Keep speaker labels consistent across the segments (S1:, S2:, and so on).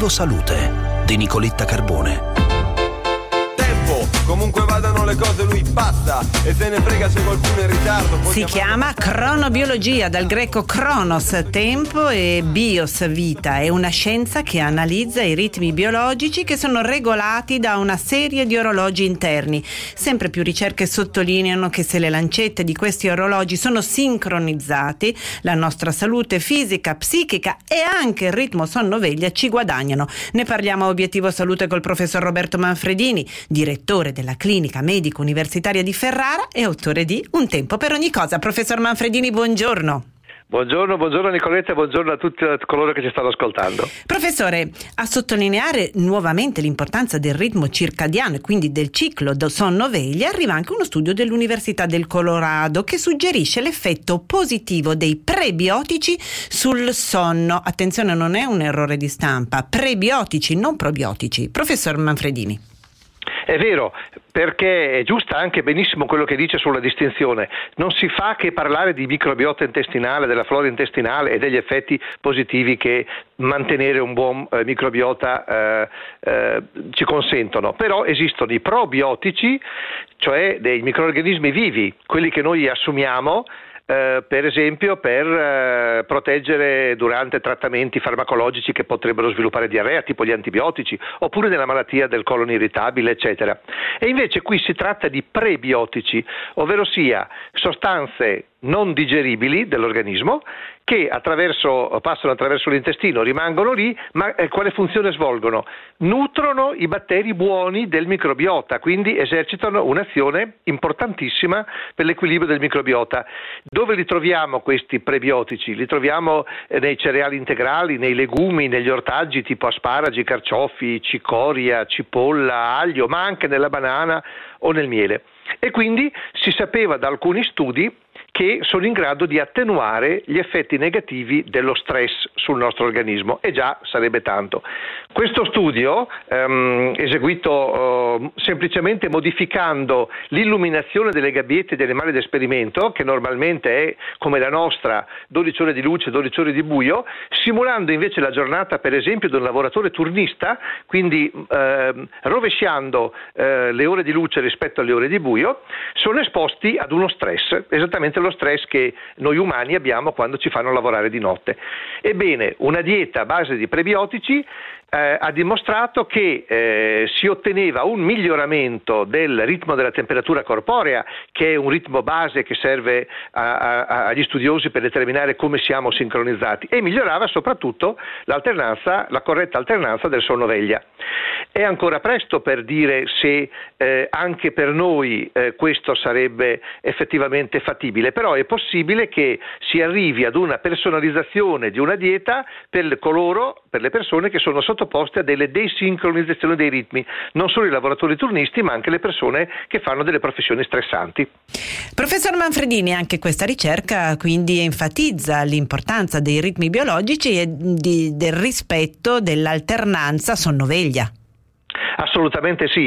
S1: Obiettivo Salute di Nicoletta Carbone.
S2: Comunque vadano le cose, lui passa e se ne frega se qualcuno è in ritardo.
S3: Si chiama cronobiologia, dal greco chronos, tempo, e bios, vita. È una scienza che analizza i ritmi biologici che sono regolati da una serie di orologi interni. Sempre più ricerche sottolineano che se le lancette di questi orologi sono sincronizzati, la nostra salute fisica, psichica e anche il ritmo sonno-veglia ci guadagnano. Ne parliamo a Obiettivo Salute col professor Roberto Manfredini, direttore della Clinica Medico Universitaria di Ferrara e autore di Un tempo per ogni cosa. Professor Manfredini, buongiorno.
S4: Buongiorno Nicoletta, buongiorno a tutti coloro che ci stanno ascoltando.
S3: Professore, a sottolineare nuovamente l'importanza del ritmo circadiano e quindi del ciclo sonno-veglia arriva anche uno studio dell'Università del Colorado che suggerisce l'effetto positivo dei prebiotici sul sonno. Attenzione, non è un errore di stampa, prebiotici, non probiotici. Professor Manfredini.
S4: È vero, perché è giusta anche benissimo quello che dice sulla distinzione. Non si fa che parlare di microbiota intestinale, della flora intestinale e degli effetti positivi che mantenere un buon microbiota ci consentono. Però esistono i probiotici, cioè dei microrganismi vivi, quelli che noi assumiamo per esempio per proteggere durante trattamenti farmacologici che potrebbero sviluppare diarrea, tipo gli antibiotici, oppure nella malattia del colon irritabile, eccetera. E invece qui si tratta di prebiotici, ovvero sia sostanze non digeribili dell'organismo che passano attraverso l'intestino, rimangono lì, ma quale funzione svolgono? Nutrono i batteri buoni del microbiota, quindi esercitano un'azione importantissima per l'equilibrio del microbiota. Dove li troviamo questi prebiotici? Li troviamo nei cereali integrali, nei legumi, negli ortaggi tipo asparagi, carciofi, cicoria, cipolla, aglio, ma anche nella banana o nel miele. E quindi si sapeva da alcuni studi che sono in grado di attenuare gli effetti negativi dello stress sul nostro organismo, e già sarebbe tanto. Questo studio, eseguito semplicemente modificando l'illuminazione delle gabbiette degli animali d'esperimento, che normalmente è come la nostra, 12 ore di luce, 12 ore di buio, simulando invece la giornata per esempio di un lavoratore turnista, quindi rovesciando le ore di luce rispetto alle ore di buio, sono esposti ad uno stress, esattamente lo stress che noi umani abbiamo quando ci fanno lavorare di notte. Ebbene, una dieta a base di prebiotici ha dimostrato che si otteneva un miglioramento del ritmo della temperatura corporea, che è un ritmo base che serve agli studiosi per determinare come siamo sincronizzati, e migliorava soprattutto la corretta alternanza del sonno-veglia. È ancora presto per dire se anche per noi questo sarebbe effettivamente fattibile, però è possibile che si arrivi ad una personalizzazione di una dieta per le persone che sono sottoposte a delle desincronizzazioni dei ritmi, non solo i lavoratori turnisti ma anche le persone che fanno delle professioni stressanti.
S3: Professor Manfredini, anche questa ricerca quindi enfatizza l'importanza dei ritmi biologici e del rispetto dell'alternanza sonno-veglia.
S4: Assolutamente sì,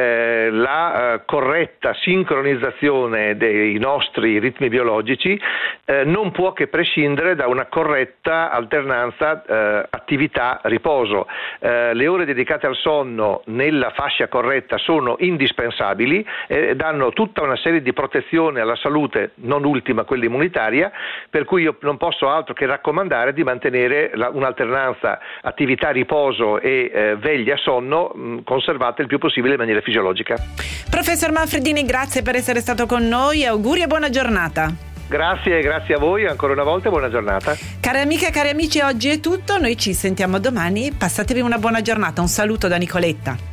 S4: la corretta sincronizzazione dei nostri ritmi biologici non può che prescindere da una corretta alternanza attività-riposo. Le ore dedicate al sonno nella fascia corretta sono indispensabili, danno tutta una serie di protezioni alla salute, non ultima quella immunitaria, per cui io non posso altro che raccomandare di mantenere un'alternanza attività-riposo e veglia-sonno conservate il più possibile in maniera fisiologica.
S3: Professor Manfredini, grazie per essere stato con noi, auguri e buona giornata.
S4: Grazie a voi ancora una volta e buona giornata.
S3: Care amiche e cari amici, oggi è tutto, noi ci sentiamo domani, passatevi una buona giornata, un saluto da Nicoletta.